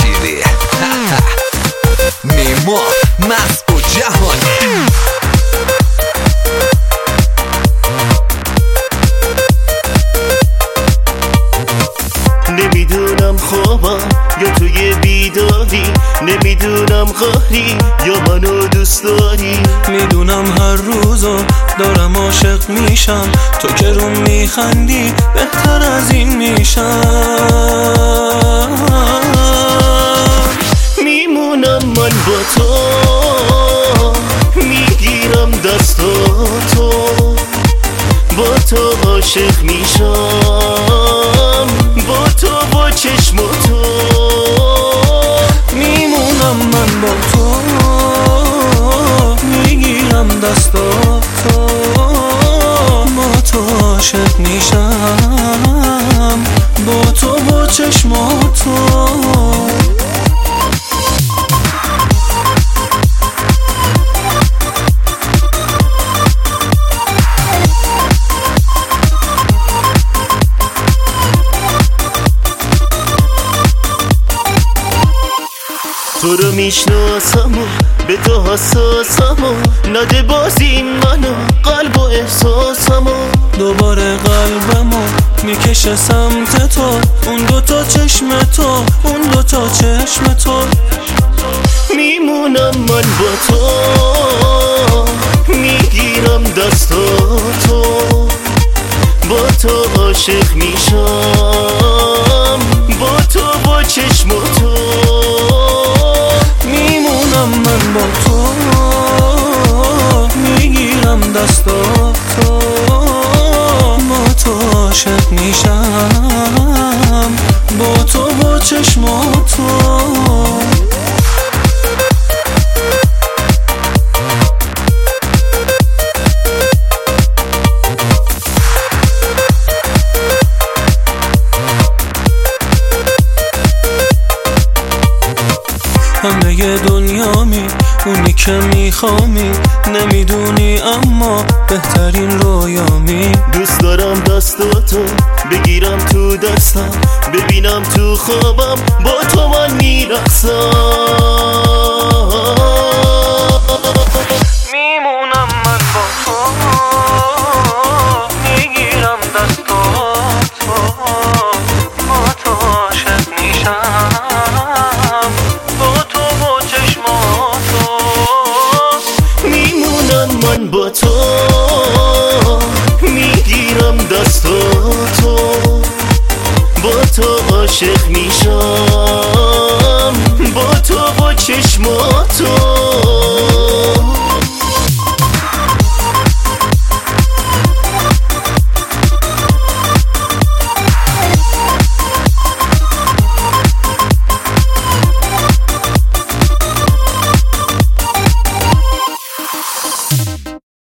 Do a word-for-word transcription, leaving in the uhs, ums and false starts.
شیری نیما مسعود جهانی. نمیدونم خوابم یا توی بیداری، نمیدونم قهری یا منو دوست داری. میدونم هر روزو دارم عاشق میشم، تو که رو میخندی بهتر از این میشم. میمونم من با تو، میگیرم دستاتو، با تو عاشق میشم، با تو با چشم تو. میمونم من با تو، میگیرم دستاتو، با تو عاشق میشم، با تو با چشم تو. تو رو میشناسم و به تو حساسم و نده بازی منو قلب و احساسم و دوباره قلبمو میکشه سمت تو، اون دوتا چشم تو، اون دوتا چشم تو. میمونم من با تو، میگیرم دستاتو، با تو عاشق میشم، با تو با چشم تو. میمونم من با تو، میگیرم دستاتو، با تو عاشق میشم، با تو با چشم تو. همه دنیامی، اونی که میخوامی، نمیدونی اما بهترین رویامی. دوست دارم دستاتو بگیرم تو دستم، ببینم تو خوابم با تو من میرقصم. میمونم من با تو، میگیرم دستاتو، با تو عاشق میشم، با تو با چشماتو. میمونم من با تو، میگیرم دستاتو، با تو عاشق میشم، با تو با چشماتو.